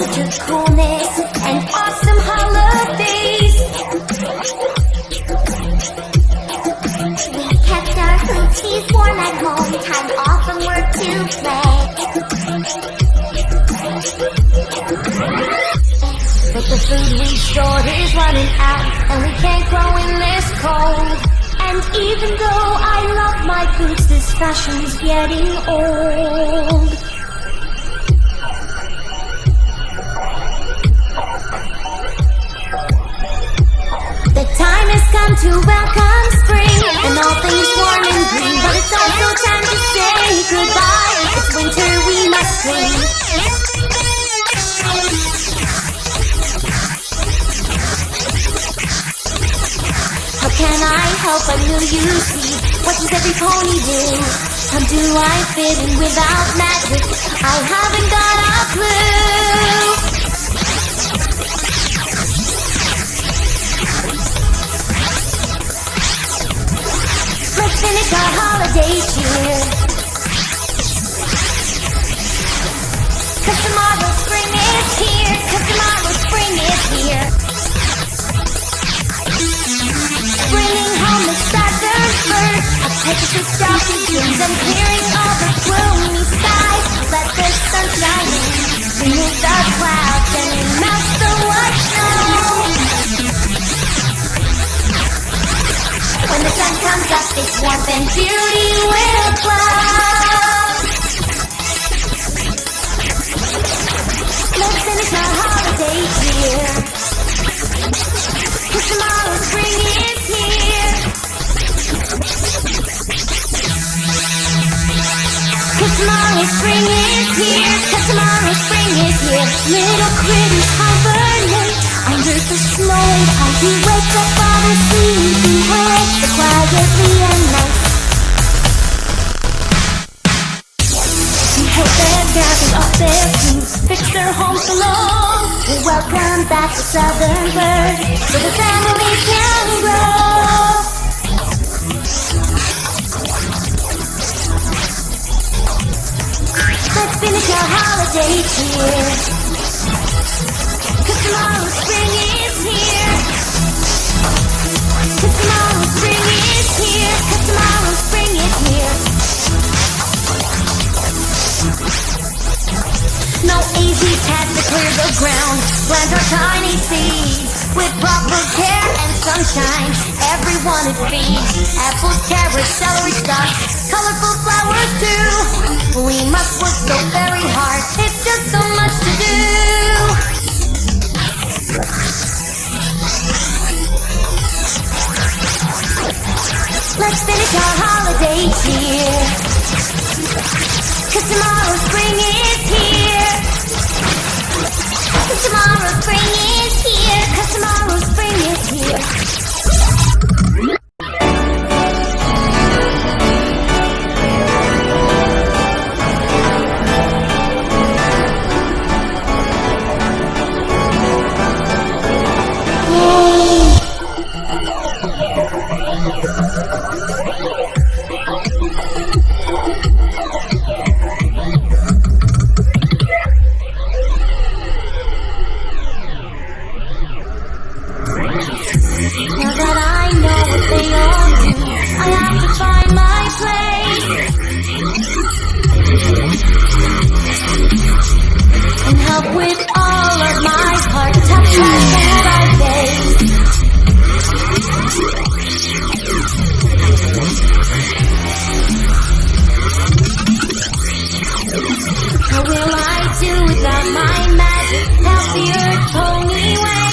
winter coolness and awesome holidays. We kept our hooties warm at home, time off from work to play. But the food we stored is running out, and we can't grow in this cold. And even though I love my boots, this fashion's getting old. The time has come to welcome spring, and all things warm and green. But it's also time to say goodbye. It's winter, we must clean. How can I help but will you see? What does every pony do? How do I fit in without magic? I haven't got a clue. Let's finish our holiday cheer. 'Cause tomorrow spring is here. 'Cause tomorrow spring is here. Bringing home the southern bird, a pegasus stopping dreams and clearing all the gloomy skies. Let the sun shine in, remove the clouds and melt the white snow. When the sun comes up, its warmth and beauty will glow. Let's finish our holiday cheer. 'Cause tomorrow spring is here. 'Cause tomorrow spring is here. 'Cause tomorrow spring is here. Little critters hibernate under the snow and ice. We wake up all the sleepy heads, so quietly and nice. We hope they're gathered off their roots, fix their homes along. We welcome back the southern bird, so the family can grow. Let's finish our holiday cheer. 'Cause tomorrow spring is here. 'Cause tomorrow spring is here. 'Cause tomorrow spring is here. No easy task to clear the ground. Plant our tiny seeds with proper care and sunshine. Everyone it feeds. Apples, carrots, celery stalks, colorful flowers too. We must work so very hard. It's just so much to do. Let's finish our holiday cheer. 'Cause tomorrow spring is here. 'Cause tomorrow spring is here. 'Cause tomorrow spring is here. Now that I know what they all do, I have to find my place and help with all of my heart. Touch that I face. How will I do without my magic? Help the earth pull me away.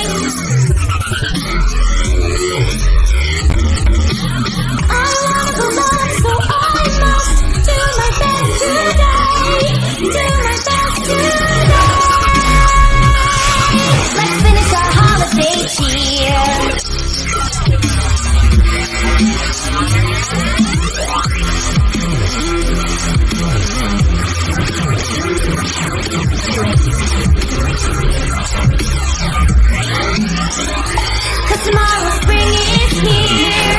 I wanna go on, so I must do my best today. Do my best today. Let's finish our holiday cheer. 'Cause tomorrow spring is here.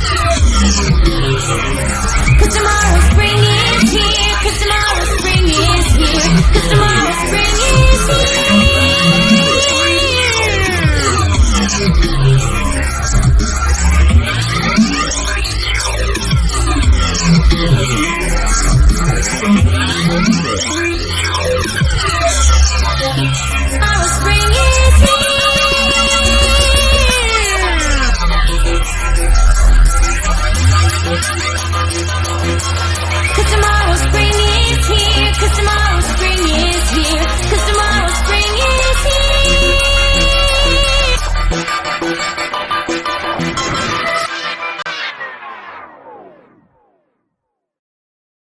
'Cause tomorrow spring is here. 'Cause tomorrow spring is here, 'cause tomorrow's free.